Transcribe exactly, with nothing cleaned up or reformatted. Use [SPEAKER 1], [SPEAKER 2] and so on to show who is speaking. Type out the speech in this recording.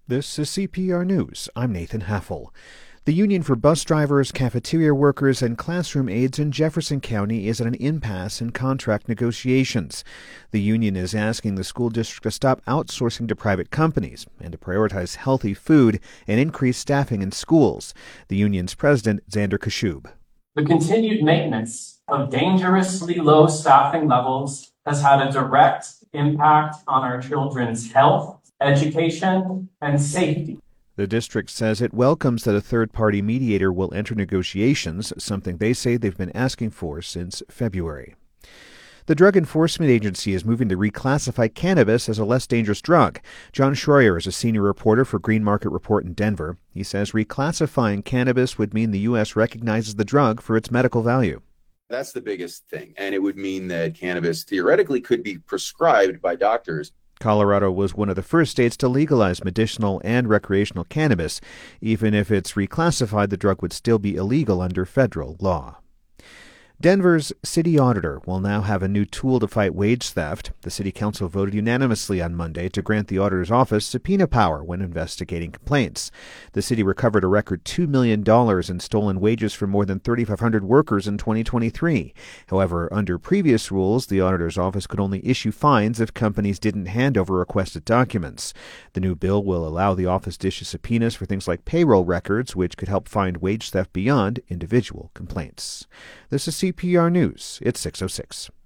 [SPEAKER 1] This is C P R News. I'm Nathan Haffel. The Union for Bus Drivers, Cafeteria Workers, and Classroom Aides in Jefferson County is at an impasse in contract negotiations. The union is asking the school district to stop outsourcing to private companies and to prioritize healthy food and increase staffing in schools. The union's president, Xander Kashub.
[SPEAKER 2] The continued maintenance of dangerously low staffing levels has had a direct impact on our children's health, education, and safety.
[SPEAKER 1] The district says it welcomes that a third-party mediator will enter negotiations, something they say they've been asking for since February. The Drug Enforcement Agency is moving to reclassify cannabis as a less dangerous drug. John Schroyer is a senior reporter for Green Market Report in Denver. He says reclassifying cannabis would mean the U S recognizes the drug for its medical value.
[SPEAKER 3] That's the biggest thing, and it would mean that cannabis theoretically could be prescribed by doctors.
[SPEAKER 1] Colorado was one of the first states to legalize medicinal and recreational cannabis. Even if it's reclassified, the drug would still be illegal under federal law. Denver's city auditor will now have a new tool to fight wage theft. The city council voted unanimously on Monday to grant the auditor's office subpoena power when investigating complaints. The city recovered a record two million dollars in stolen wages from more than thirty-five hundred workers in twenty twenty-three. However, under previous rules, the auditor's office could only issue fines if companies didn't hand over requested documents. The new bill will allow the office to issue subpoenas for things like payroll records, which could help find wage theft beyond individual complaints. This is C P R News. It's six oh six.